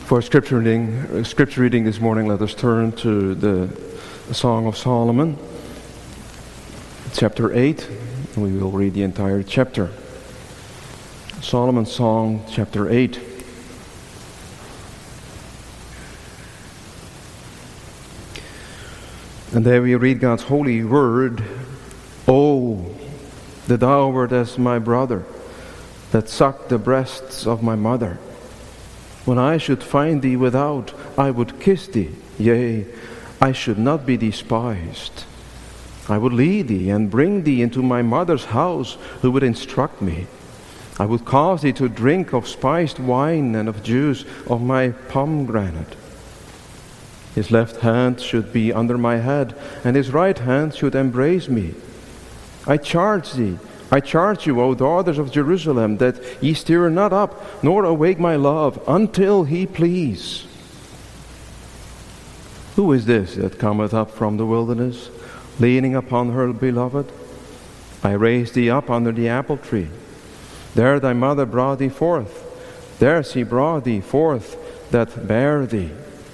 For scripture reading this morning, let us turn to the Song of Solomon, chapter 8. We will read the entire chapter. Solomon's Song, chapter 8. And there we read God's holy word. Oh, that thou wert as my brother, that sucked the breasts of my mother. When I should find thee without, I would kiss thee, yea, I should not be despised. I would lead thee and bring thee into my mother's house, who would instruct me. I would cause thee to drink of spiced wine and of juice of my pomegranate. His left hand should be under my head, and his right hand should embrace me. I charge you, O daughters of Jerusalem, that ye stir not up, nor awake my love, until he please. Who is this that cometh up from the wilderness, leaning upon her beloved? I raised thee up under the apple tree. There thy mother brought thee forth. There she brought thee forth that bare thee.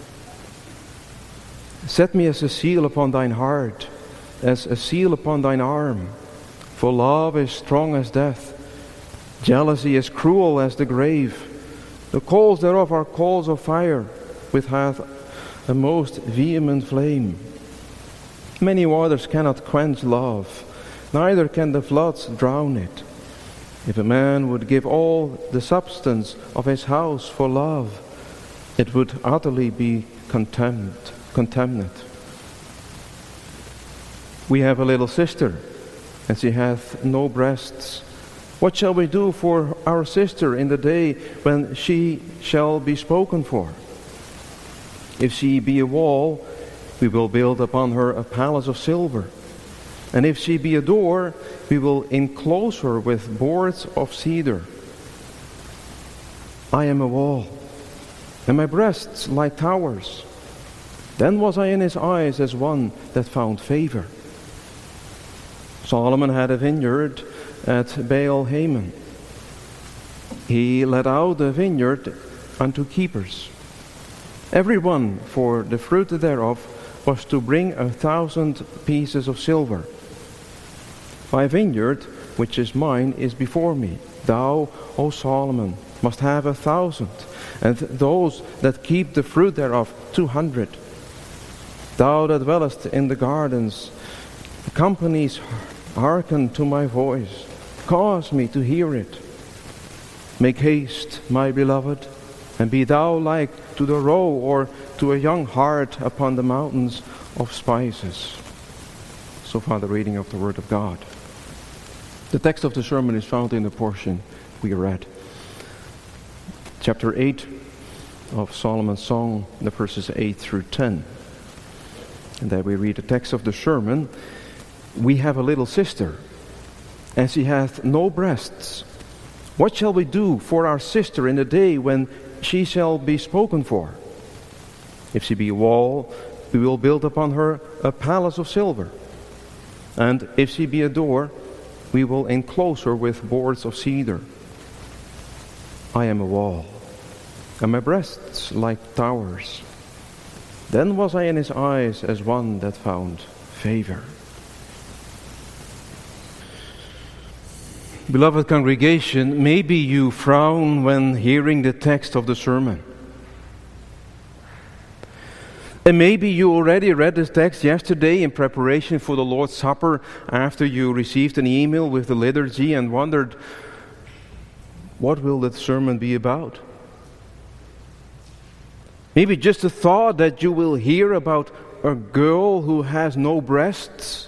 Set me as a seal upon thine heart, as a seal upon thine arm. For love is strong as death. Jealousy is cruel as the grave. The coals thereof are coals of fire, which hath a most vehement flame. Many waters cannot quench love, neither can the floods drown it. If a man would give all the substance of his house for love, it would utterly be contemned. We have a little sister, and she hath no breasts. What shall we do for our sister in the day when she shall be spoken for? If she be a wall, we will build upon her a palace of silver. And if she be a door, we will enclose her with boards of cedar. I am a wall, and my breasts like towers. Then was I in his eyes as one that found favor. Solomon had a vineyard at Baal-Hamon. He let out the vineyard unto keepers. Every one for the fruit thereof was to bring 1,000 pieces of silver. My vineyard, which is mine, is before me. Thou, O Solomon, must have 1,000, and those that keep the fruit thereof 200. Thou that dwellest in the gardens, the companies hearken to my voice. Cause me to hear it. Make haste, my beloved, and be thou like to the roe or to a young hart upon the mountains of spices. So far the reading of the Word of God. The text of the sermon is found in the portion we read. Chapter 8 of Solomon's Song, the verses 8 through 10. And there we read the text of the sermon. We have a little sister, and she hath no breasts. What shall we do for our sister in the day when she shall be spoken for? If she be a wall, we will build upon her a palace of silver. And if she be a door, we will enclose her with boards of cedar. I am a wall, and my breasts like towers. Then was I in his eyes as one that found favor. Beloved congregation, maybe you frown when hearing the text of the sermon. And maybe you already read this text yesterday in preparation for the Lord's Supper after you received an email with the liturgy and wondered, what will that sermon be about? Maybe just the thought that you will hear about a girl who has no breasts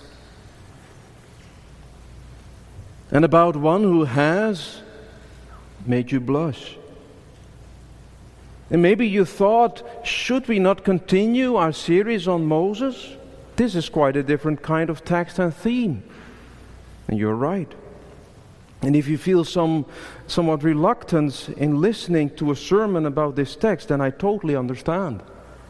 and about one who has made you blush. And maybe you thought, should we not continue our series on Moses? This is quite a different kind of text and theme. And you're right. And if you feel somewhat reluctance in listening to a sermon about this text, then I totally understand.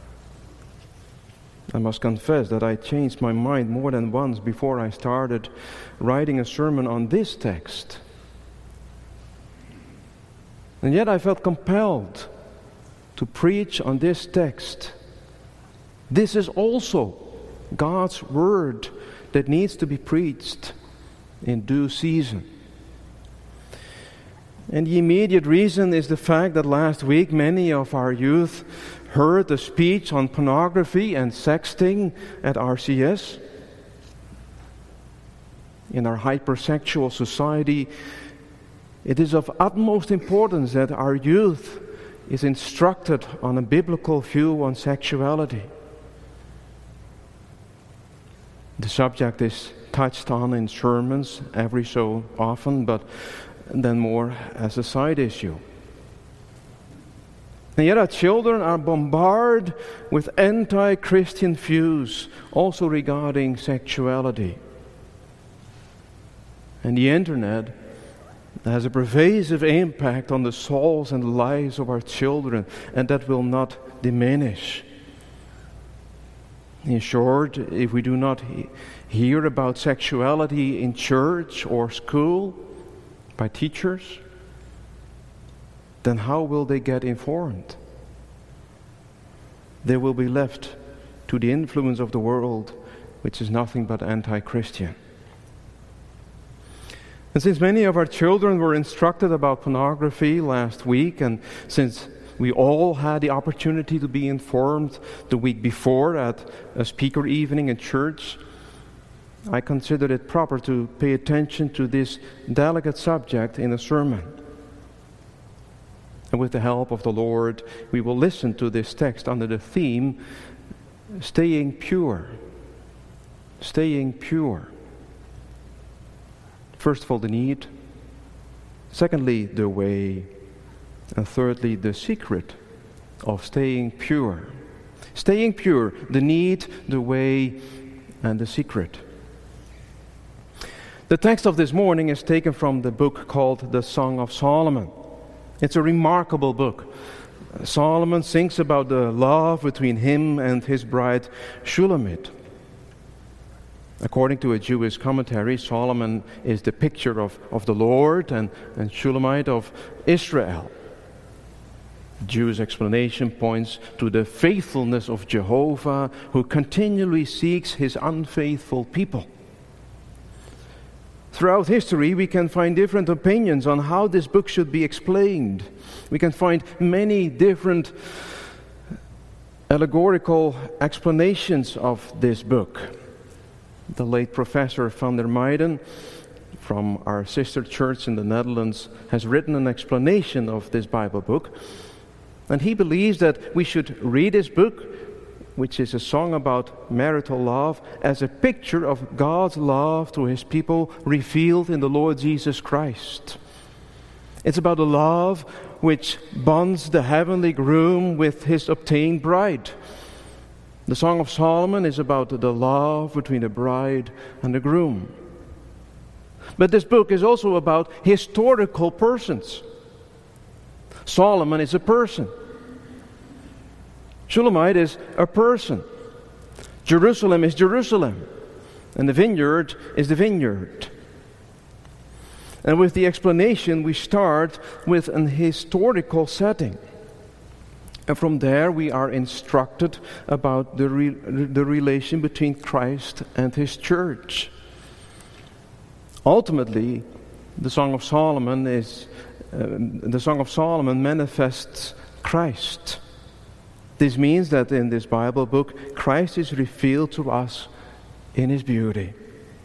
I must confess that I changed my mind more than once before I started writing a sermon on this text. And yet I felt compelled to preach on this text. This is also God's word that needs to be preached in due season. And the immediate reason is the fact that last week many of our youth heard the speech on pornography and sexting at RCS. In our hypersexual society, it is of utmost importance that our youth is instructed on a biblical view on sexuality. The subject is touched on in sermons every so often, but then more as a side issue. And yet our children are bombarded with anti-Christian views, also regarding sexuality. And the internet has a pervasive impact on the souls and lives of our children, and that will not diminish. In short, if we do not hear about sexuality in church or school by teachers, then how will they get informed? They will be left to the influence of the world, which is nothing but anti-Christian. And since many of our children were instructed about pornography last week, and since we all had the opportunity to be informed the week before at a speaker evening in church, I considered it proper to pay attention to this delicate subject in a sermon. And with the help of the Lord, we will listen to this text under the theme, Staying Pure. Staying pure. First of all, the need. Secondly, the way. And thirdly, the secret of staying pure. Staying pure, the need, the way, and the secret. The text of this morning is taken from the book called the Song of Solomon. It's a remarkable book. Solomon sings about the love between him and his bride Shulamit. According to a Jewish commentary, Solomon is the picture of the Lord and Shulamite of Israel. Jewish explanation points to the faithfulness of Jehovah, who continually seeks his unfaithful people. Throughout history, we can find different opinions on how this book should be explained. We can find many different allegorical explanations of this book. The late Professor van der Meijden from our sister church in the Netherlands has written an explanation of this Bible book. And he believes that we should read this book, which is a song about marital love, as a picture of God's love to his people revealed in the Lord Jesus Christ. It's about a love which bonds the heavenly groom with his obtained bride. The Song of Solomon is about the love between the bride and the groom. But this book is also about historical persons. Solomon is a person. Shulamite is a person. Jerusalem is Jerusalem. And the vineyard is the vineyard. And with the explanation, we start with an historical setting. And from there, we are instructed about the relation between Christ and his church. Ultimately, the Song of Solomon manifests Christ. This means that in this Bible book, Christ is revealed to us in his beauty.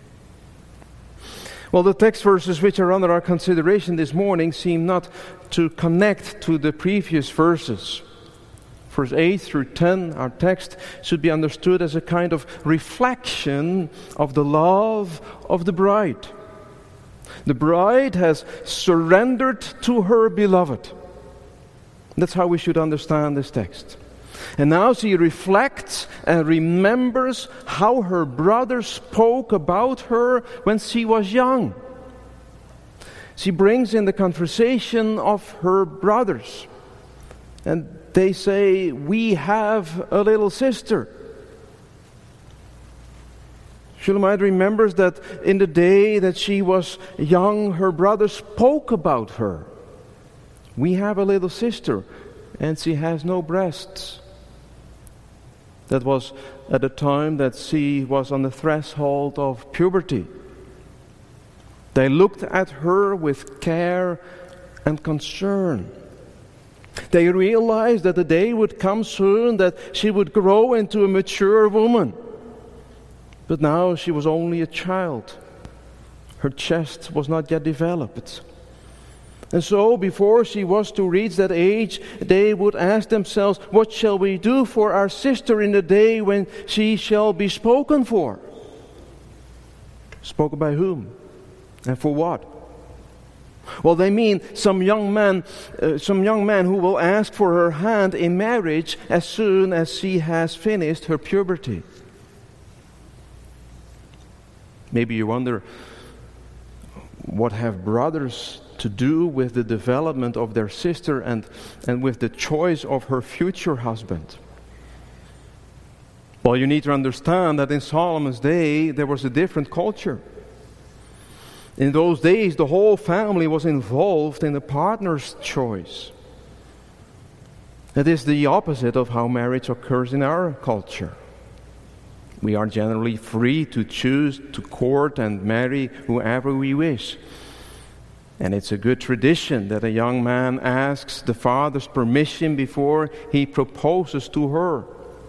Well, the text verses which are under our consideration this morning seem not to connect to the previous verses. Verse 8 through 10, our text should be understood as a kind of reflection of the love of the bride. The bride has surrendered to her beloved. That's how we should understand this text. And now she reflects and remembers how her brother spoke about her when she was young. She brings in the conversation of her brothers. And they say, "We have a little sister." Shulamite remembers that in the day that she was young, her brother spoke about her. "We have a little sister." and she has no breasts. That was at the time that she was on the threshold of puberty. They looked at her with care and concern. They realized that the day would come soon that she would grow into a mature woman. But now she was only a child. Her chest was not yet developed. And so, before she was to reach that age, they would ask themselves, what shall we do for our sister in the day when she shall be spoken for? Spoken by whom? And for what? Well, they mean some young man who will ask for her hand in marriage as soon as she has finished her puberty. Maybe you wonder, what have brothers to do with the development of their sister and with the choice of her future husband? Well, you need to understand that in Solomon's day there was a different culture. In those days, the whole family was involved in the partner's choice. That is the opposite of how marriage occurs in our culture. We are generally free to choose to court and marry whoever we wish. And it's a good tradition that a young man asks the father's permission before he proposes to her.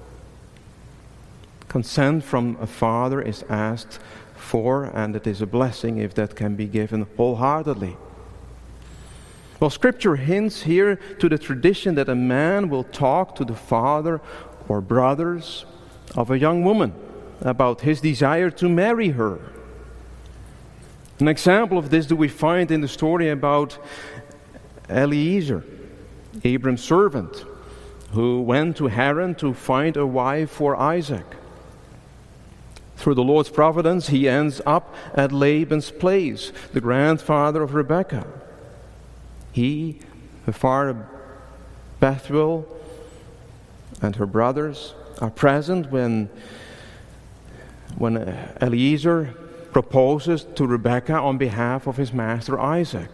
Consent from a father is asked for, and it is a blessing if that can be given wholeheartedly. Well, Scripture hints here to the tradition that a man will talk to the father or brothers of a young woman about his desire to marry her. An example of this do we find in the story about Eliezer, Abram's servant, who went to Haran to find a wife for Isaac. Through the Lord's providence, he ends up at Laban's place, the grandfather of Rebekah. He, her father Bethuel, and her brothers are present when Eliezer proposes to Rebekah on behalf of his master Isaac.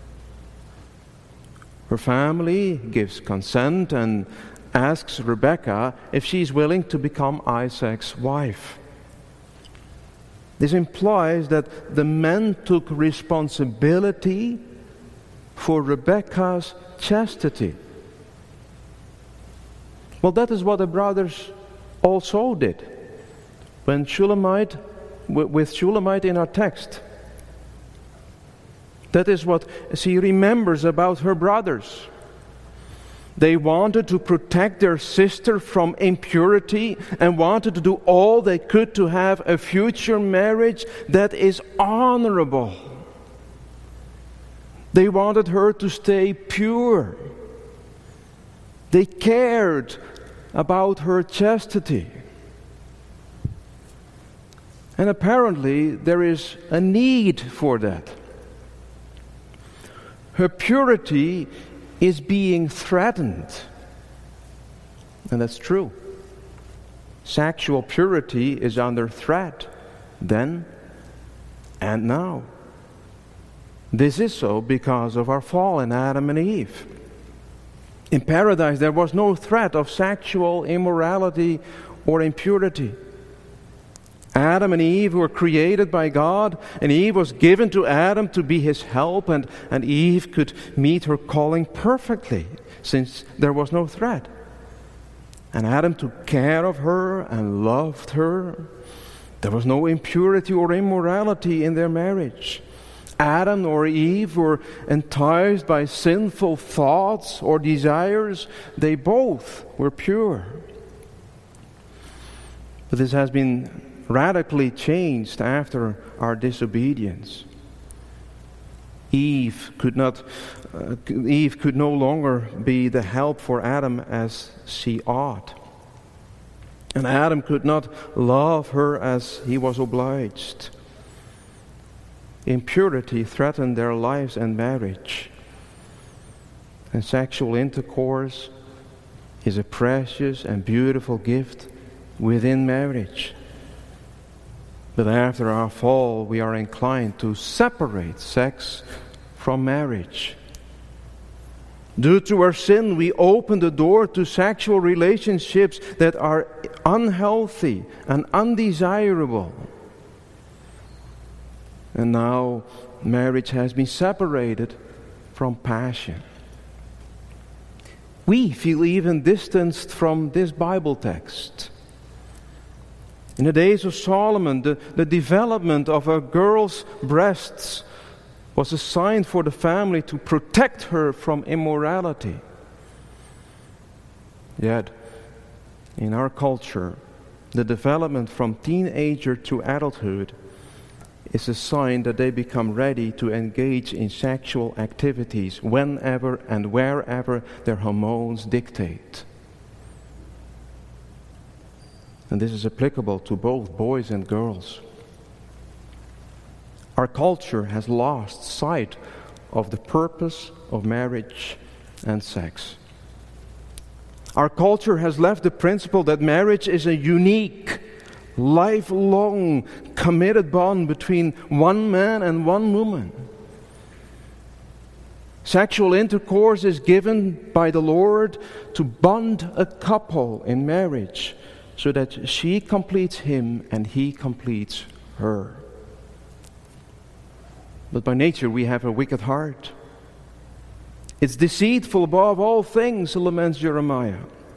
Her family gives consent and asks Rebekah if she is willing to become Isaac's wife. This implies that the men took responsibility for Rebekah's chastity. Well, that is what the brothers also did when with Shulamite in our text. That is what she remembers about her brothers. They wanted to protect their sister from impurity and wanted to do all they could to have a future marriage that is honorable. They wanted her to stay pure. They cared about her chastity. And apparently there is a need for that. Her purity is being threatened. And that's true. Sexual purity is under threat then and now. This is so because of our fall in Adam and Eve. In paradise there was no threat of sexual immorality or impurity. Adam and Eve were created by God, and Eve was given to Adam to be his help, and Eve could meet her calling perfectly, since there was no threat. And Adam took care of her and loved her. There was no impurity or immorality in their marriage. Adam nor Eve were enticed by sinful thoughts or desires. They both were pure. But this has been radically changed after our disobedience. Eve could no longer be the help for Adam as she ought. And Adam could not love her as he was obliged. Impurity threatened their lives and marriage. And sexual intercourse is a precious and beautiful gift within marriage. But after our fall, we are inclined to separate sex from marriage. Due to our sin, we open the door to sexual relationships that are unhealthy and undesirable. And now marriage has been separated from passion. We feel even distanced from this Bible text. In the days of Solomon, the development of a girl's breasts was a sign for the family to protect her from immorality. Yet, in our culture, the development from teenager to adulthood is a sign that they become ready to engage in sexual activities whenever and wherever their hormones dictate. And this is applicable to both boys and girls. Our culture has lost sight of the purpose of marriage and sex. Our culture has left the principle that marriage is a unique, lifelong, committed bond between one man and one woman. Sexual intercourse is given by the Lord to bond a couple in marriage so that she completes him and he completes her. But by nature we have a wicked heart. It's deceitful above all things, laments Jeremiah.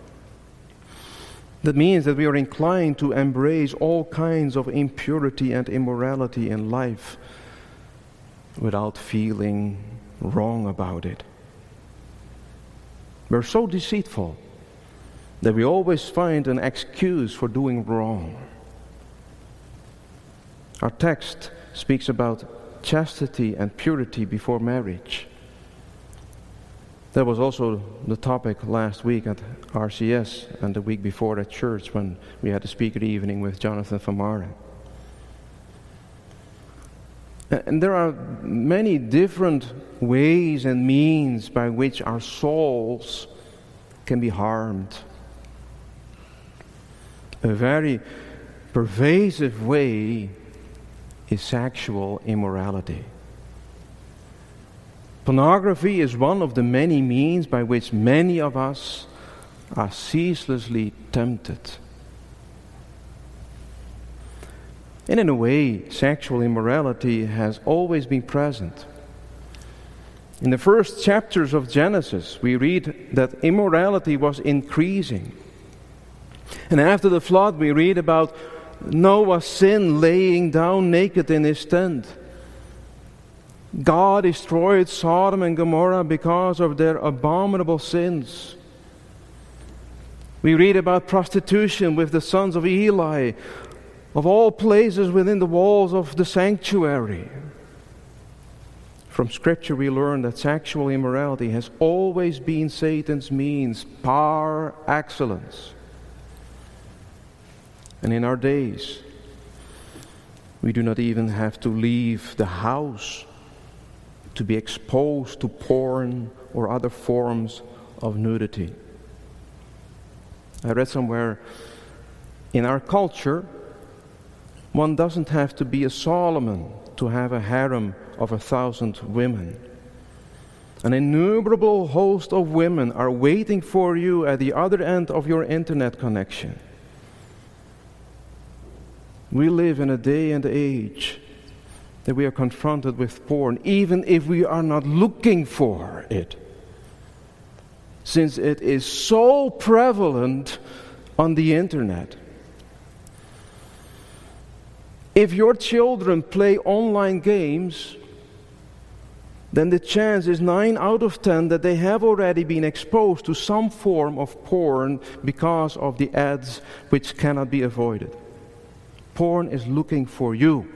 That means that we are inclined to embrace all kinds of impurity and immorality in life without feeling wrong about it. We're so deceitful that we always find an excuse for doing wrong. Our text speaks about chastity and purity before marriage. That was also the topic last week at RCS and the week before at church when we had a speaker evening with Jonathan van Maren. And there are many different ways and means by which our souls can be harmed. A very pervasive way is sexual immorality. Pornography is one of the many means by which many of us are ceaselessly tempted. And in a way, sexual immorality has always been present. In the first chapters of Genesis, we read that immorality was increasing. And after the flood, we read about Noah's sin, laying down naked in his tent. God destroyed Sodom and Gomorrah because of their abominable sins. We read about prostitution with the sons of Eli, of all places within the walls of the sanctuary. From Scripture we learn that sexual immorality has always been Satan's means par excellence. And in our days, we do not even have to leave the house to be exposed to porn or other forms of nudity. I read somewhere, in our culture, one doesn't have to be a Solomon to have a harem of 1,000 women. An innumerable host of women are waiting for you at the other end of your internet connection. We live in a day and age that we are confronted with porn, even if we are not looking for it, since it is so prevalent on the internet. If your children play online games, then the chance is 9 out of 10 that they have already been exposed to some form of porn because of the ads which cannot be avoided. Porn is looking for you.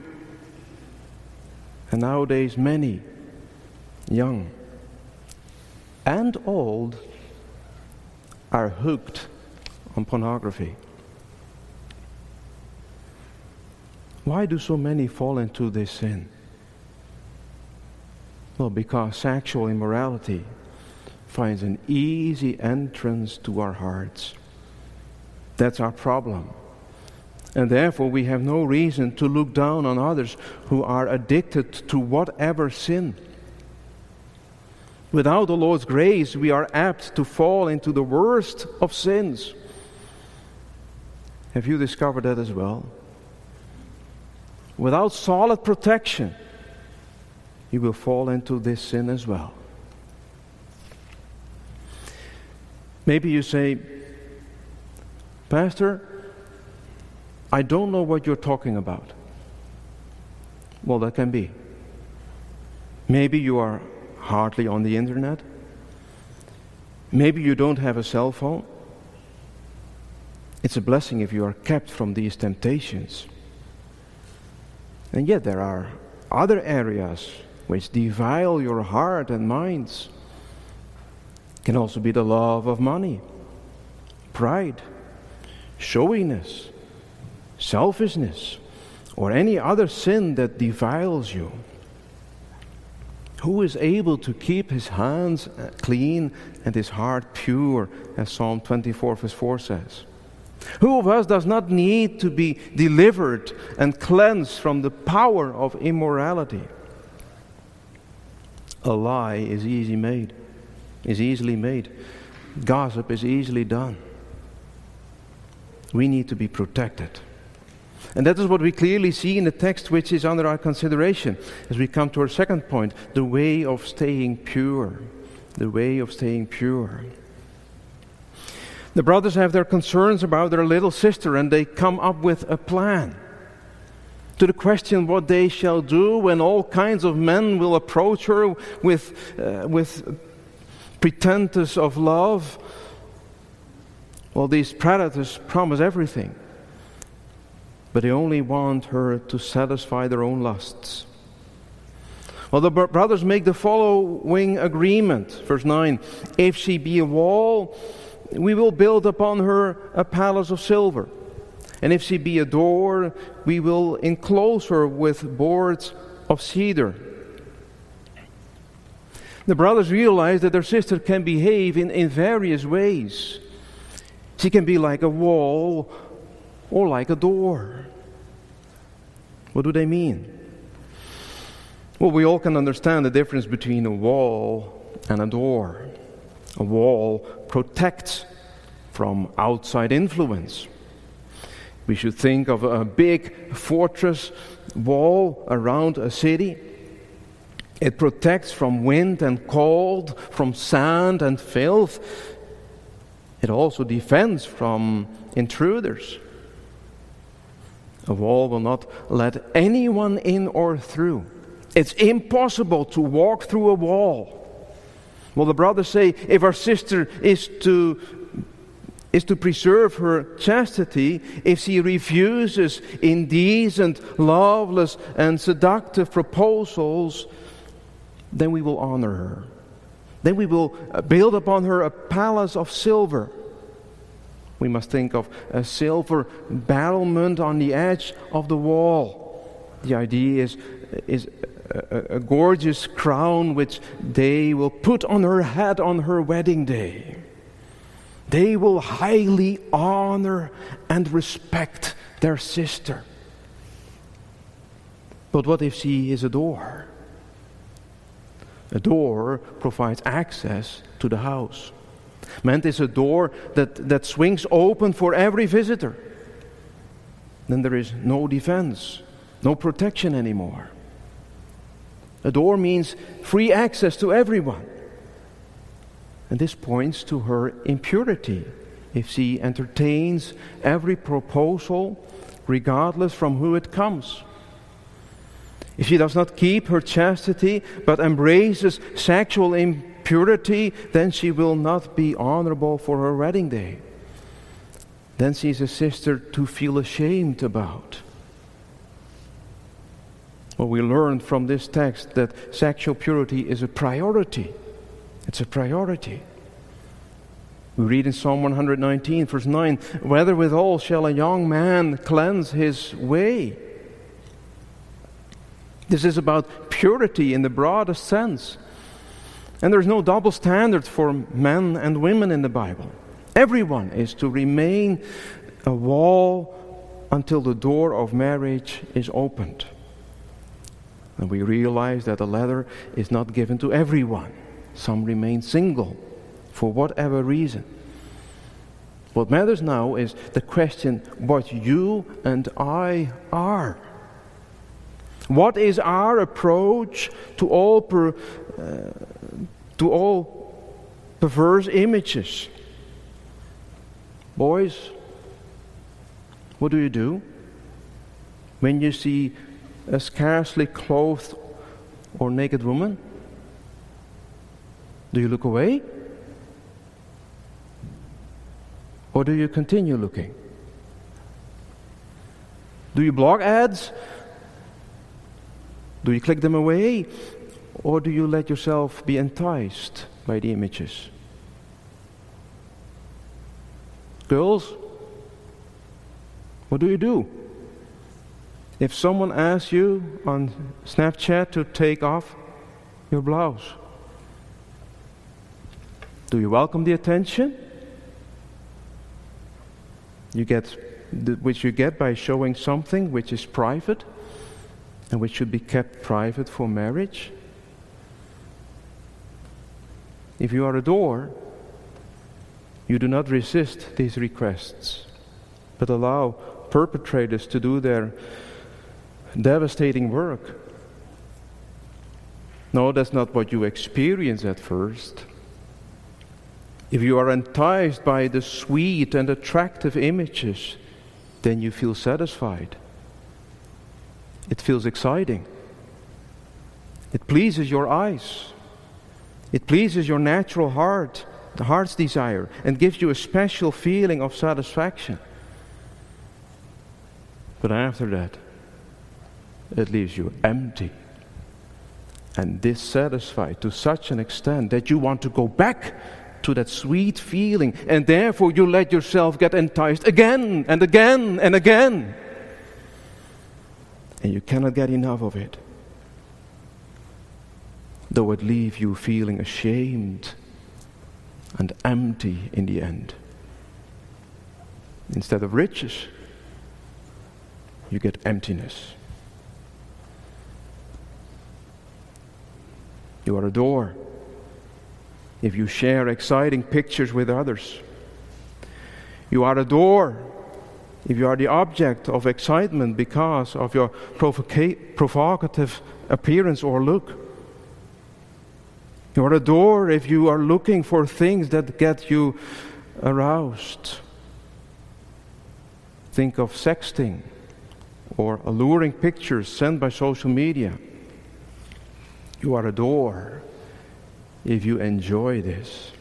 And nowadays many, young and old, are hooked on pornography. Why do so many fall into this sin? Well, because sexual immorality finds an easy entrance to our hearts. That's our problem. And therefore we have no reason to look down on others who are addicted to whatever sin. Without the Lord's grace, we are apt to fall into the worst of sins. Have you discovered that as well? Without solid protection, you will fall into this sin as well. Maybe you say, Pastor, I don't know what you're talking about. Well, that can be. Maybe you are hardly on the internet. Maybe you don't have a cell phone. It's a blessing if you are kept from these temptations. And yet there are other areas which defile your heart and minds. It can also be the love of money, pride, showiness, selfishness, or any other sin that defiles you. Who is able to keep his hands clean and his heart pure, as Psalm 24 verse 4 says? Who of us does not need to be delivered and cleansed from the power of immorality? A lie is easily made. Gossip is easily done. We need to be protected. And that is what we clearly see in the text which is under our consideration as we come to our second point, the way of staying pure. The way of staying pure. The brothers have their concerns about their little sister, and they come up with a plan. To the question what they shall do when all kinds of men will approach her with pretenses of love. Well, these predators promise everything, but they only want her to satisfy their own lusts. Well, the brothers make the following agreement. Verse 9, if she be a wall, we will build upon her a palace of silver. And if she be a door, we will enclose her with boards of cedar. The brothers realize that their sister can behave in various ways. She can be like a wall or like a door. What do they mean? Well, we all can understand the difference between a wall and a door. A wall protects from outside influence. We should think of a big fortress wall around a city. It protects from wind and cold, from sand and filth. It also defends from intruders. A wall will not let anyone in or through. It's impossible to walk through a wall. Well, the brothers say, if our sister is to preserve her chastity, if she refuses indecent, loveless, and seductive proposals, then we will honor her. Then we will build upon her a palace of silver. We must think of a silver battlement on the edge of the wall. The idea is a gorgeous crown which they will put on her head on her wedding day. They will highly honor and respect their sister. But what if she is a door? A door provides access to the house. Meant is a door that swings open for every visitor. Then there is no defense, no protection anymore. A door means free access to everyone. And this points to her impurity if she entertains every proposal, regardless from who it comes. If she does not keep her chastity, but embraces sexual impurity, then she will not be honorable for her wedding day. Then she is a sister to feel ashamed about. Well, we learned from this text that sexual purity is a priority. It's a priority. We read in Psalm 119, verse 9, whether withal shall a young man cleanse his way? This is about purity in the broadest sense. And there's no double standard for men and women in the Bible. Everyone is to remain a wall until the door of marriage is opened. And we realize that the letter is not given to everyone. Some remain single for whatever reason. What matters now is the question what you and I are. What is our approach to all perverse images? Boys, what do you do when you see a scarcely clothed or naked woman? Do you look away? Or do you continue looking? Do you block ads? Do you click them away? Or do you let yourself be enticed by the images? Girls, what do you do? If someone asks you on Snapchat to take off your blouse, do you welcome the attention? Which you get by showing something which is private and which should be kept private for marriage? If you are a door, you do not resist these requests, but allow perpetrators to do their devastating work. No, that's not what you experience at first. If you are enticed by the sweet and attractive images, then you feel satisfied. It feels exciting. It pleases your eyes. It pleases your natural heart, the heart's desire, and gives you a special feeling of satisfaction. But after that, it leaves you empty and dissatisfied to such an extent that you want to go back to that sweet feeling, and therefore you let yourself get enticed again and again and again. And you cannot get enough of it, though it leaves you feeling ashamed and empty in the end. Instead of riches, you get emptiness. You are a door if you share exciting pictures with others. You are a door if you are the object of excitement because of your provocative appearance or look. You are a door if you are looking for things that get you aroused. Think of sexting or alluring pictures sent by social media. You are a door if you enjoy this.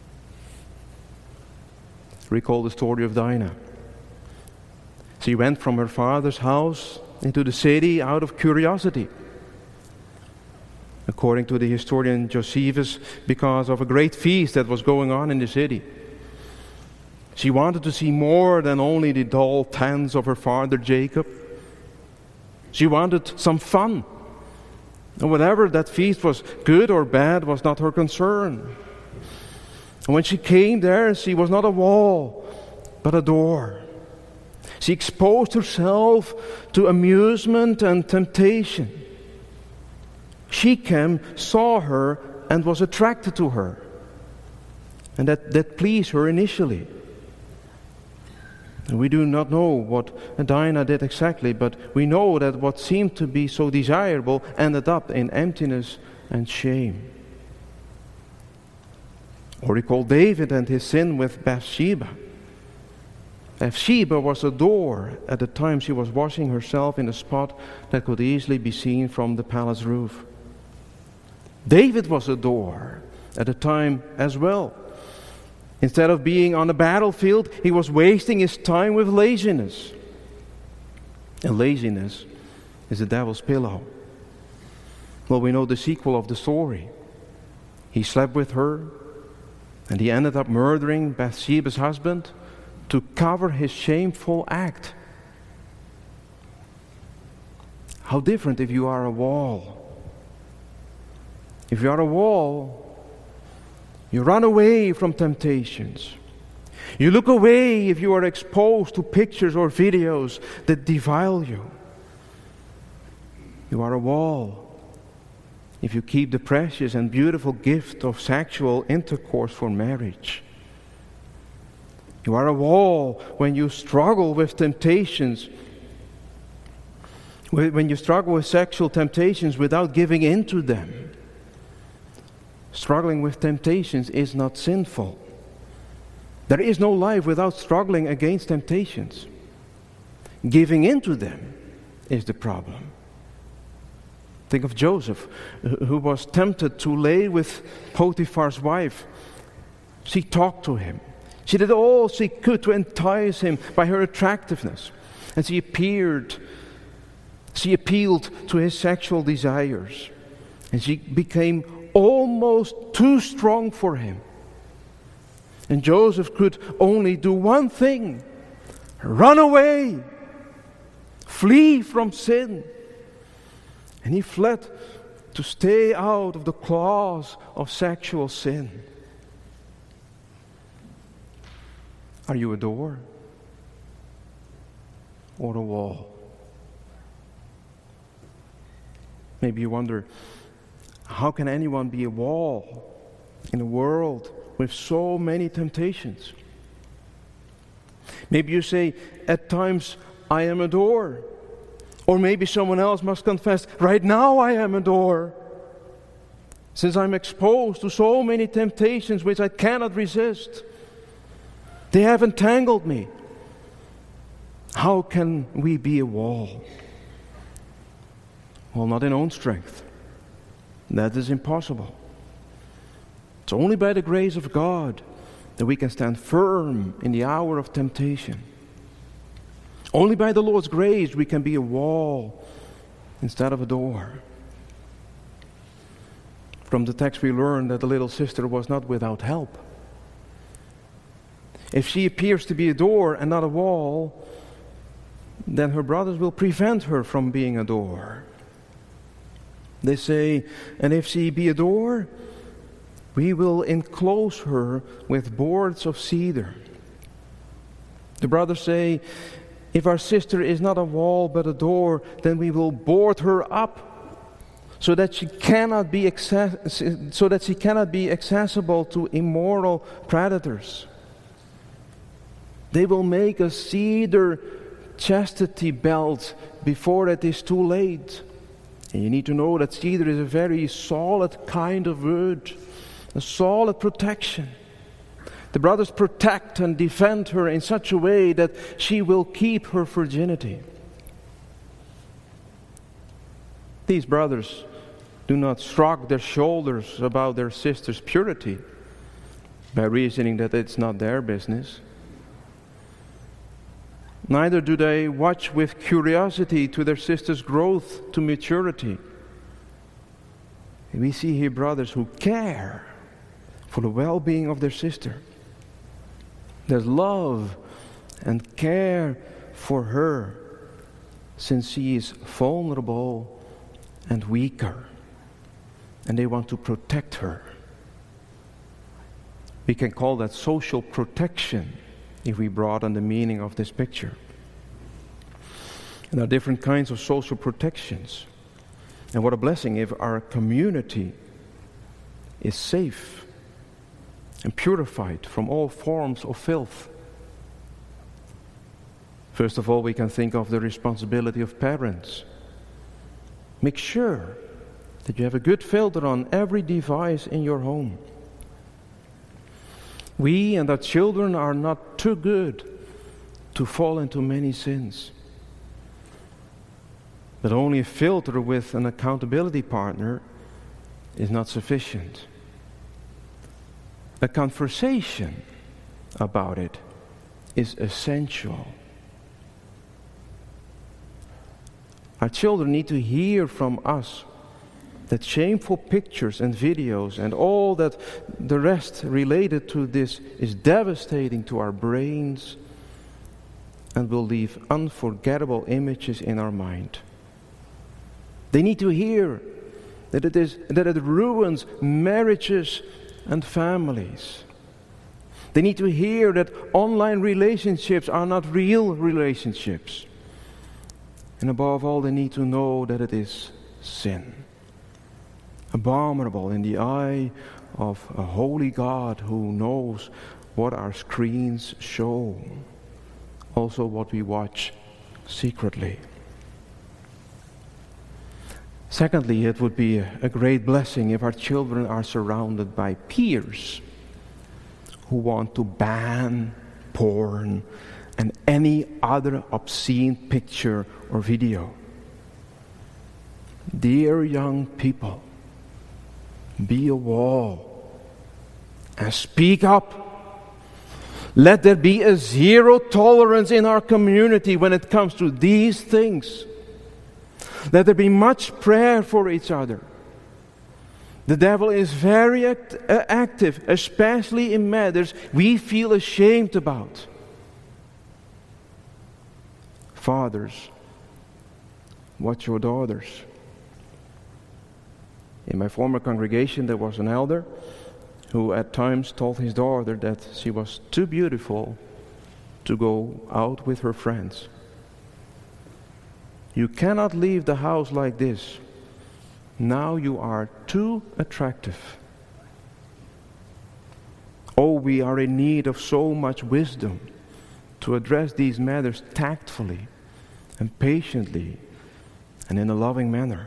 Recall the story of Dinah. She went from her father's house into the city out of curiosity. According to the historian Josephus, because of a great feast that was going on in the city. She wanted to see more than only the dull tents of her father Jacob. She wanted some fun. And whatever that feast was, good or bad, was not her concern. And when she came there, she was not a wall, but a door. She exposed herself to amusement and temptation. Shechem saw her and was attracted to her. And that pleased her initially. And we do not know what Dinah did exactly, but we know that what seemed to be so desirable ended up in emptiness and shame. Or recall David and his sin with Bathsheba. Bathsheba was a door at the time she was washing herself in a spot that could easily be seen from the palace roof. David was a door at the time as well. Instead of being on the battlefield, he was wasting his time with laziness. And laziness is the devil's pillow. Well, we know the sequel of the story. He slept with her, and he ended up murdering Bathsheba's husband to cover his shameful act. How different if you are a wall. If you are a wall, you run away from temptations. You look away if you are exposed to pictures or videos that defile you. You are a wall if you keep the precious and beautiful gift of sexual intercourse for marriage. You are a wall when you struggle with temptations, when you struggle with sexual temptations without giving in to them. Struggling with temptations is not sinful. There is no life without struggling against temptations. Giving in to them is the problem. Think of Joseph, who was tempted to lay with Potiphar's wife. She talked to him. She did all she could to entice him by her attractiveness. And she appealed to his sexual desires. And she became almost too strong for him. And Joseph could only do one thing: run away, flee from sin. And he fled to stay out of the claws of sexual sin. Are you a door or a wall? Maybe you wonder, how can anyone be a wall in a world with so many temptations? Maybe you say, at times I am a door. Or maybe someone else must confess, right now I am a door. Since I'm exposed to so many temptations which I cannot resist. They have entangled me. How can we be a wall? Well, not in own strength. That is impossible. It's only by the grace of God that we can stand firm in the hour of temptation. Only by the Lord's grace we can be a wall instead of a door. From the text we learn that the little sister was not without help. If she appears to be a door and not a wall, then her brothers will prevent her from being a door. They say, and if she be a door, we will enclose her with boards of cedar. The brothers say, if our sister is not a wall but a door, then we will board her up so that she cannot be accessible to immoral predators. They will make a cedar chastity belt before it is too late. And you need to know that cedar is a very solid kind of wood, a solid protection. The brothers protect and defend her in such a way that she will keep her virginity. These brothers do not shrug their shoulders about their sister's purity by reasoning that it's not their business. Neither do they watch with curiosity to their sister's growth to maturity. We see here brothers who care for the well-being of their sister. There's love and care for her since she is vulnerable and weaker. And they want to protect her. We can call that social protection if we broaden the meaning of this picture. And there are different kinds of social protections. And what a blessing if our community is safe and purified from all forms of filth. First of all, we can think of the responsibility of parents. Make sure that you have a good filter on every device in your home. We and our children are not too good to fall into many sins. But only a filter with an accountability partner is not sufficient. A conversation about it is essential. Our children need to hear from us that shameful pictures and videos and all that the rest related to this is devastating to our brains and will leave unforgettable images in our mind. They need to hear that it ruins marriages and families. They need to hear that online relationships are not real relationships. And above all, they need to know that it is sin. abominable in the eye of a holy God who knows what our screens show, also what we watch secretly. Secondly, it would be a great blessing if our children are surrounded by peers who want to ban porn and any other obscene picture or video. Dear young people, be a wall and speak up. Let there be a zero tolerance in our community when it comes to these things. Let there be much prayer for each other. The devil is very active, especially in matters we feel ashamed about. Fathers, watch your daughters. In my former congregation, there was an elder who at times told his daughter that she was too beautiful to go out with her friends. You cannot leave the house like this. Now you are too attractive. Oh, we are in need of so much wisdom to address these matters tactfully and patiently and in a loving manner.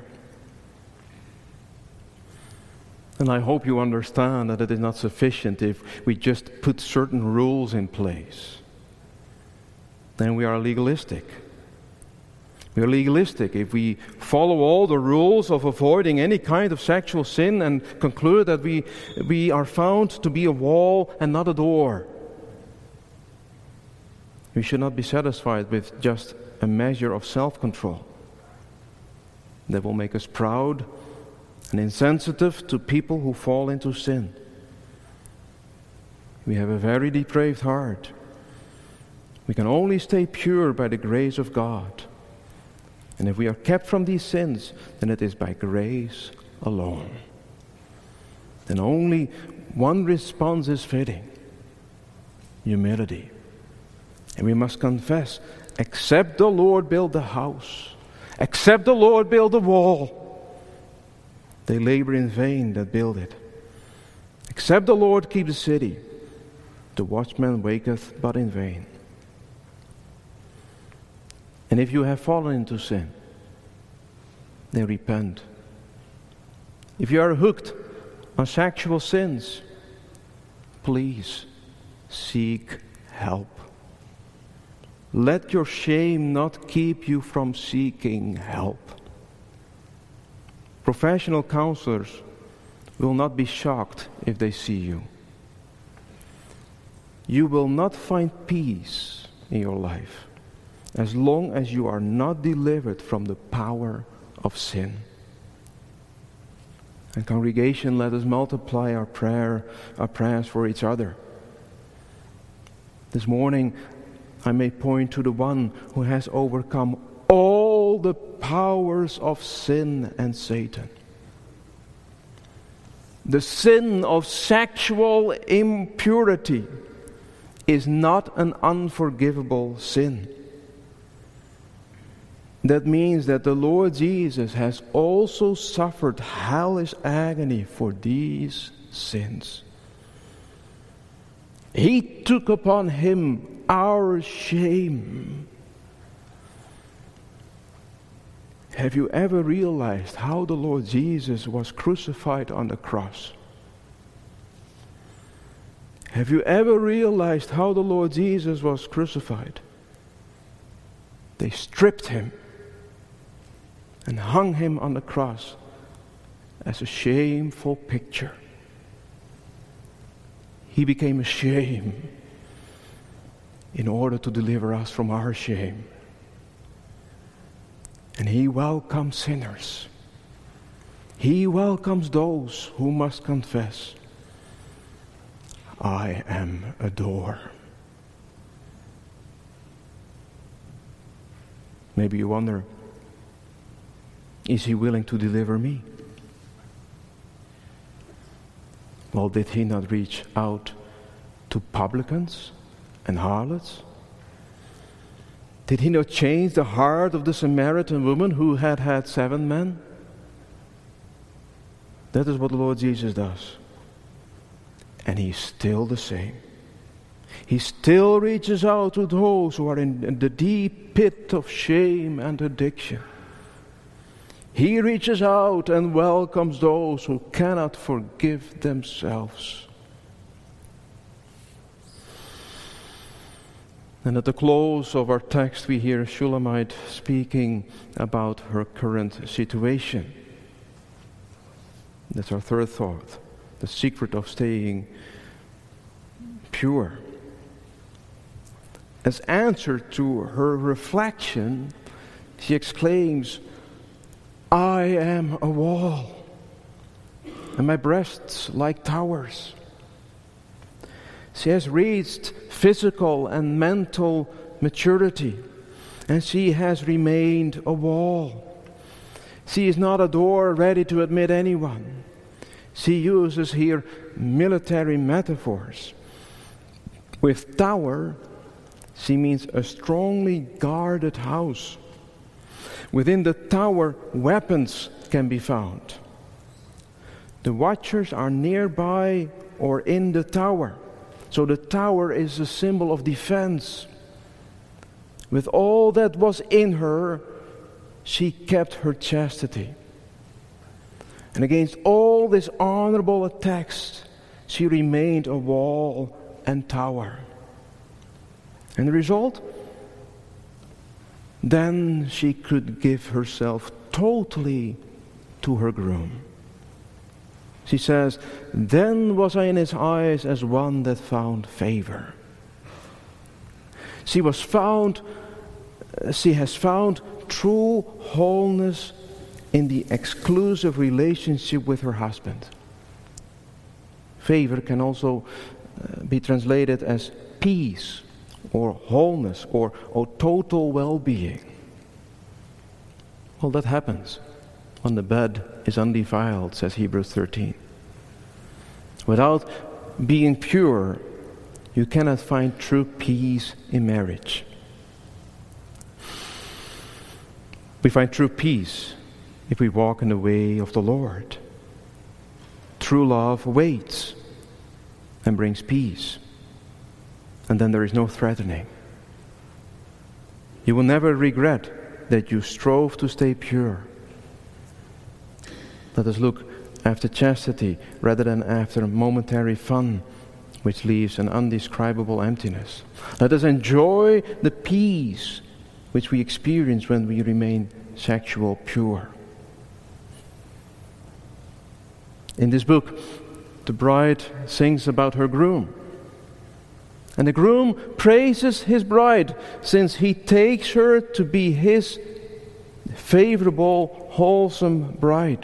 And I hope you understand that it is not sufficient if we just put certain rules in place. Then we are legalistic. We are legalistic if we follow all the rules of avoiding any kind of sexual sin and conclude that we are found to be a wall and not a door. We should not be satisfied with just a measure of self-control that will make us proud and insensitive to people who fall into sin. We have a very depraved heart. We can only stay pure by the grace of God. And if we are kept from these sins, then it is by grace alone. Then only one response is fitting: humility. And we must confess, except the Lord build the house, except the Lord build the wall, they labor in vain that build it. Except the Lord keep the city, the watchman waketh but in vain. And if you have fallen into sin, then repent. If you are hooked on sexual sins, please seek help. Let your shame not keep you from seeking help. Professional counselors will not be shocked if they see you. You will not find peace in your life as long as you are not delivered from the power of sin. And congregation, let us multiply our prayers for each other. This morning, I may point to the one who has overcome all the powers of sin and Satan. The sin of sexual impurity is not an unforgivable sin. That means that the Lord Jesus has also suffered hellish agony for these sins. He took upon him our shame. Have you ever realized how the Lord Jesus was crucified on the cross? Have you ever realized how the Lord Jesus was crucified? They stripped him and hung him on the cross as a shameful picture. He became a shame in order to deliver us from our shame. And he welcomes sinners. He welcomes those who must confess, I am a door. Maybe you wonder, is he willing to deliver me? Well, did he not reach out to publicans and harlots? Did he not change the heart of the Samaritan woman who had 7 men? That is what the Lord Jesus does. And He's still the same. He still reaches out to those who are in the deep pit of shame and addiction. He reaches out and welcomes those who cannot forgive themselves. And at the close of our text we hear Shulamite speaking about her current situation. That's our third thought, the secret of staying pure. As answer to her reflection, she exclaims, I am a wall, and my breasts like towers. She has reached physical and mental maturity, and she has remained a wall. She is not a door ready to admit anyone. She uses here military metaphors. With tower, she means a strongly guarded house. Within the tower, weapons can be found. The watchers are nearby or in the tower. So the tower is a symbol of defense. With all that was in her, she kept her chastity. And against all these honorable attacks, she remained a wall and tower. And the result? Then she could give herself totally to her groom. She says, then was I in his eyes as one that found favor. She has found true wholeness in the exclusive relationship with her husband. Favor can also be translated as peace or wholeness or total well-being. Well, that happens when the bed is undefiled, says Hebrews 13. Without being pure, you cannot find true peace in marriage. We find true peace if we walk in the way of the Lord. True love waits and brings peace. And then there is no threatening. You will never regret that you strove to stay pure. Let us look after chastity rather than after momentary fun, which leaves an undescribable emptiness. Let us enjoy the peace which we experience when we remain sexual pure. In this book, the bride sings about her groom. And the groom praises his bride since he takes her to be his favorable, wholesome bride.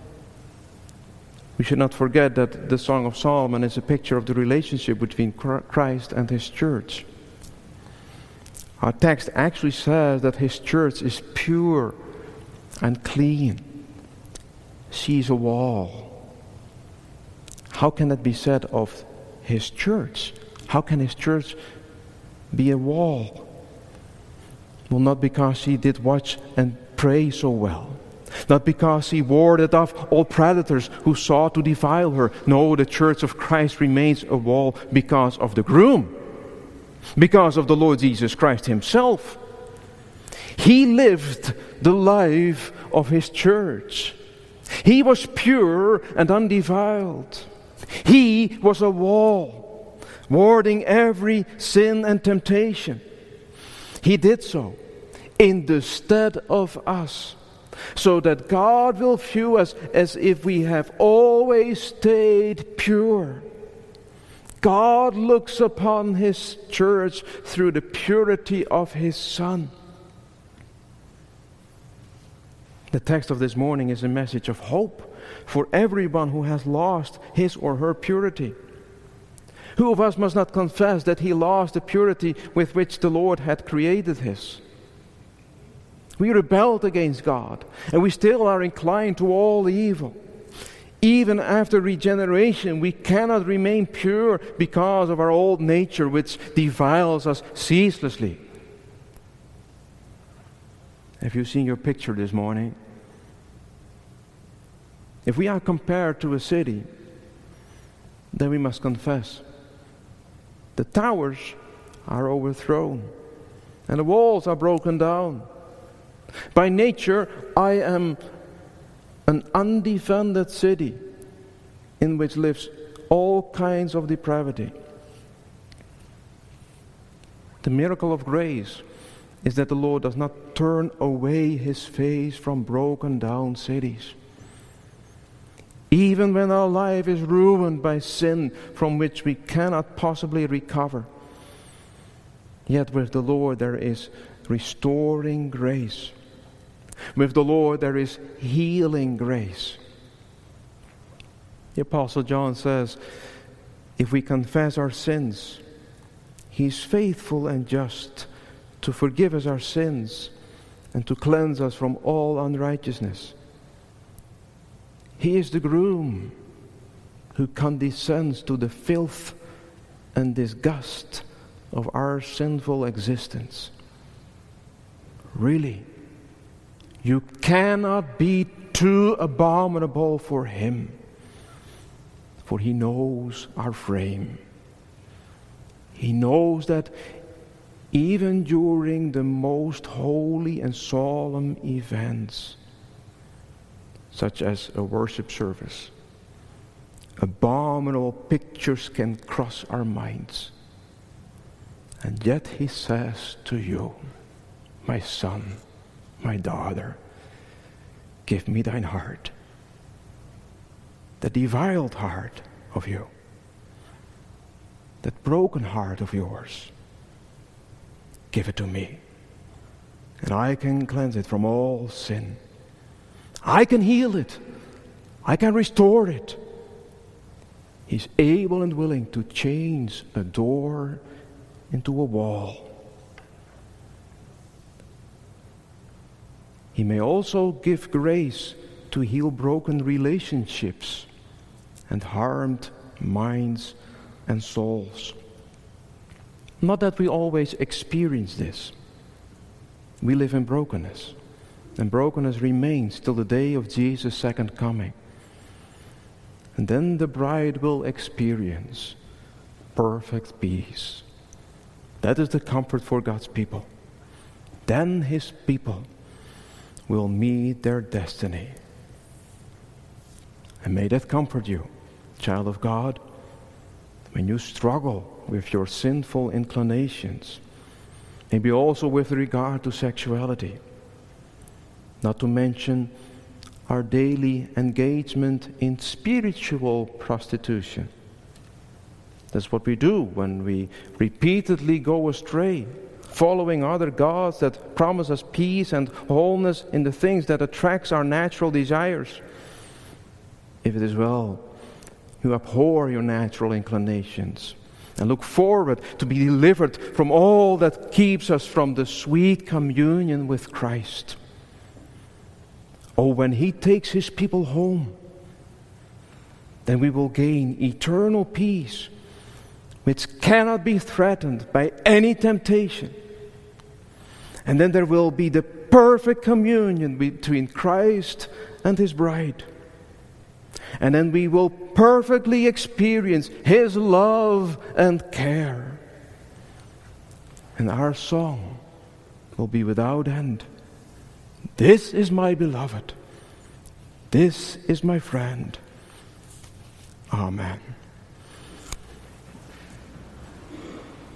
We should not forget that the Song of Solomon is a picture of the relationship between Christ and His church. Our text actually says that His church is pure and clean. She is a wall. How can that be said of His church? How can His church be a wall? Well, not because she did watch and pray so well. Not because he warded off all predators who sought to defile her. No, the church of Christ remains a wall because of the groom. Because of the Lord Jesus Christ Himself. He lived the life of His church. He was pure and undefiled. He was a wall, warding every sin and temptation. He did so in the stead of us, so that God will view us as if we have always stayed pure. God looks upon His church through the purity of His Son. The text of this morning is a message of hope for everyone who has lost his or her purity. Who of us must not confess that he lost the purity with which the Lord had created his? We rebelled against God, and we still are inclined to all evil. Even after regeneration, we cannot remain pure because of our old nature, which defiles us ceaselessly. Have you seen your picture this morning? If we are compared to a city, then we must confess. The towers are overthrown, and the walls are broken down. By nature, I am an undefended city in which lives all kinds of depravity. The miracle of grace is that the Lord does not turn away His face from broken down cities. Even when our life is ruined by sin from which we cannot possibly recover, yet with the Lord there is restoring grace. With the Lord there is healing grace. The Apostle John says, if we confess our sins, He is faithful and just to forgive us our sins and to cleanse us from all unrighteousness. He is the groom who condescends to the filth and disgust of our sinful existence. Really, you cannot be too abominable for Him, for He knows our frame. He knows that even during the most holy and solemn events, such as a worship service, abominable pictures can cross our minds. And yet He says to you, my son, my daughter, give me thine heart, the defiled heart of you, that broken heart of yours. Give it to me, and I can cleanse it from all sin. I can heal it. I can restore it. He's able and willing to change a door into a wall. He may also give grace to heal broken relationships and harmed minds and souls. Not that we always experience this. We live in brokenness, and brokenness remains till the day of Jesus' second coming. And then the bride will experience perfect peace. That is the comfort for God's people. Then His people will meet their destiny. And may that comfort you, child of God, when you struggle with your sinful inclinations, maybe also with regard to sexuality, not to mention our daily engagement in spiritual prostitution. That's what we do when we repeatedly go astray, following other gods that promise us peace and wholeness in the things that attracts our natural desires. If it is well, you abhor your natural inclinations and look forward to be delivered from all that keeps us from the sweet communion with Christ. Oh, when He takes His people home, then we will gain eternal peace, which cannot be threatened by any temptation. And then there will be the perfect communion between Christ and His bride. And then we will perfectly experience His love and care. And our song will be without end. This is my beloved. This is my friend. Amen.